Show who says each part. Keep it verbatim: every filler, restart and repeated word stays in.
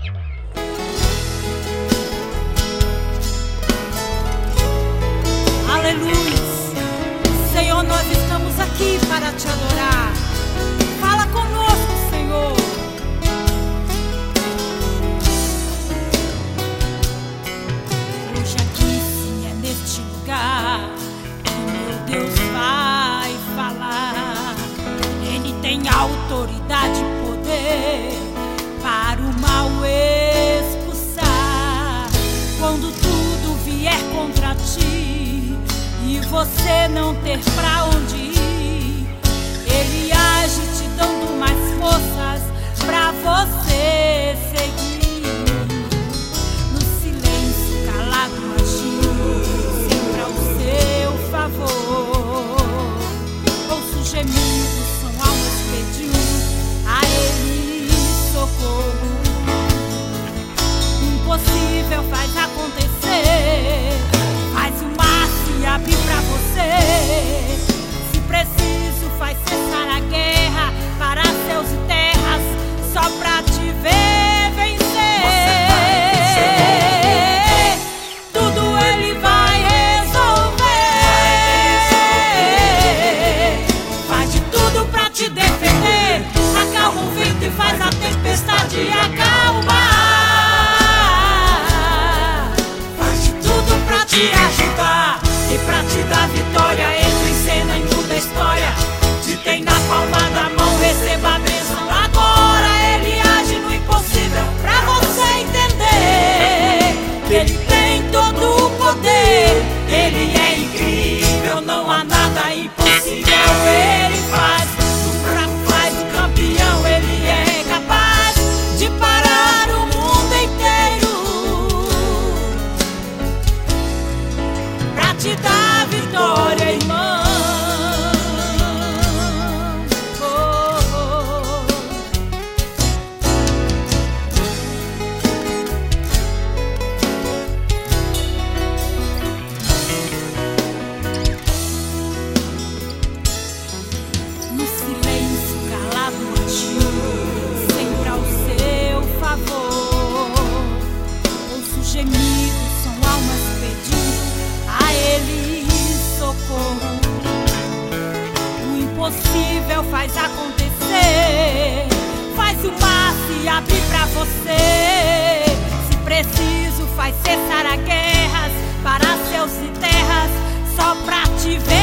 Speaker 1: Aleluia. Senhor, nós estamos aqui para te adorar. Fala conosco, Senhor. Hoje aqui sim é neste lugar que meu Deus vai falar. Ele tem autoridade e poder para o mal expulsar. Quando tudo vier contra ti e você não ter pra onde ir, Ele age te dando mais forças pra você seguir. No silêncio calado agindo, sempre ao seu favor. Ouço gemidos, são almas pedindo a Ele socorro. O impossível faz acontecer, faz o mar se abrir pra você. Se preciso, faz cessar a guerra para céus e terras, só pra te ver vencer. Tudo Ele vai resolver. Faz de tudo pra te defender. Acalma o vento e faz a tempestade acalmar. Faz de tudo pra te ajudar e pra te dar vitória. Entra em cena e muda a história. Te tem na palma da mão, receba a bênção agora. Ele age no impossível pra você entender que Ele tem todo o poder. Ele é incrível, não há nada impossível. Ele faz do fraco, faz do campeão. Ele é capaz de parar o mundo inteiro pra te dar vitória, irmão. Oh, oh. No silêncio calado agiu, sempre ao seu favor. Ouço gemidos, são almas pedindo a Ele socorro. O impossível faz acontecer, faz o mar se abrir pra você. Se preciso, faz cessar a guerras para céus e terras, só pra te ver